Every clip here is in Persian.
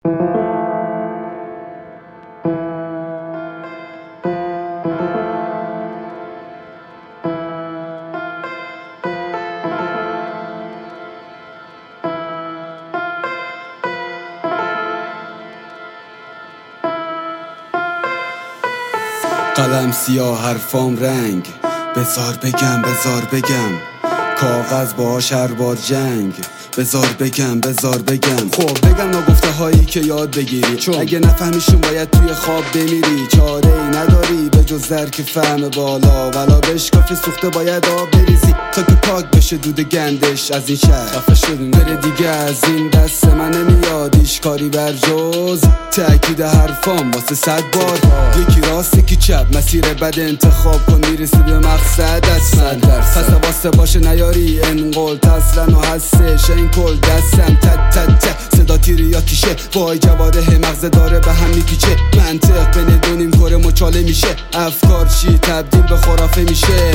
قلم سیاه حرفام رنگ، بذار بگم کاغذ باهاش هر بار جنگ، بذار بگم خب بگم ناگفته هایی که یاد بگیری، چون اگه نفهمیشون باید توی خواب بمیری. چاره ای نداری به جز درک فهم بالا، ولا بشکافی سوخته باید آب بریزی تا که پاک بشه دود گندش از این شهر. خفه شدیم بره دیگه از این دست من نمیاد هیچ کاری بر جز تأکید حرفام واسه 100 بار. یکی راست یکی چپ، مسیر بد انتخاب کن میرسی به مقصد اصلا. پس واسه باشه نیاری انقل تسلن و هستش این کل دستم تت صدا تیری یا تیشه، وای جواده مغز داره به هم میپیچه. منطق بین دو نیم کره مچاله میشه، افکار چی تبدیل به خرافه میشه.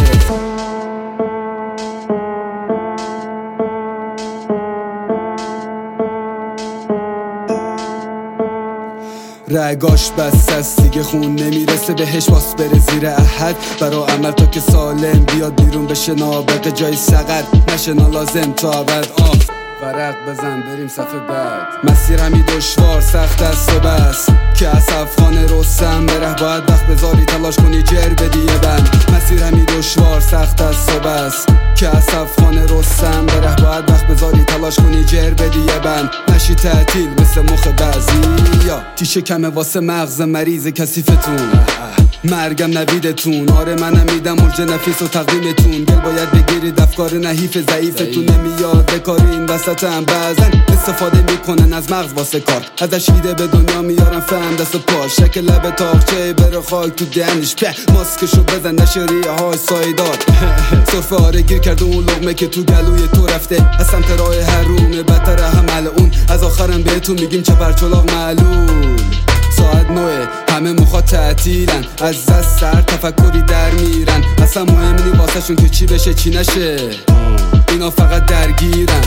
رگاش بس است دیگه خون نمیرسه بهش، باس بره زیر احد برا عمل تا که سالم بیاد بیرون بشه نابغه جای سقر نشه نالازم تا ابد. ورق بزن بریم صفحه بعد. مسیر همی دشوار سخت است و بس که از افغان رستم بره باید وقت بذاری تلاش کنی جر بدی یه بند. مسیر همی دشوار سخت است و بس که از افغان رستم بره باید وقت بذاری تلاش کنی جر بدی یه بند. نشی تعطیل مثل مخ بعضی یا تیشه کمه واسه مغز مریض کثیفتون. مرگم نویدتون، آره منم میدم مرج نفیس و تقدیمتون. دل باید بگیرید افکار نحیف ضعیفتون نمیاد بکاری این وسطم. بعضن استفاده میکنن از مغز واسه کار، ازش ایده به دنیا میارن فهم دست و پا. شکل لب تاخچه بره خاک تو دهنش به ماسکشو بزن نشه ریه های سایدار. صرف آره گیر کرده اون لقمه که تو گلوی تو رفته از سمت راه هر رومه بدتر همه اون. از آخرم بهتون میگیم چه پرچلاق معلول. ساعت 9 همه مخواد تعطیلن، از دست سر تفکری در میرن. اصلا مهم نی واسه شون که چی بشه چی نشه، اینا فقط درگیرن.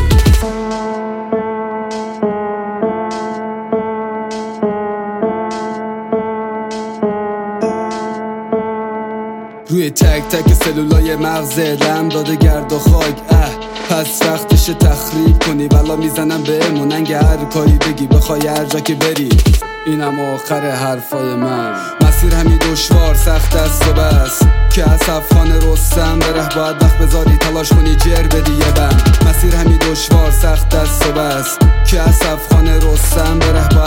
روی تک تک سلولای مغز دم داده گرد و خاک. پس وقتش تخریب کنی والا میزنم بهمون انگه هر کاری بگی بخوای هر جا که بری. اینم آخر حرفای من. مسیر همی دشوار سخت است و بس که از افغان رستم بره باید وقت بذاری تلاش کنی جر بدی یه بند. مسیر همی دشوار سخت است و بس که از افغان رستم بره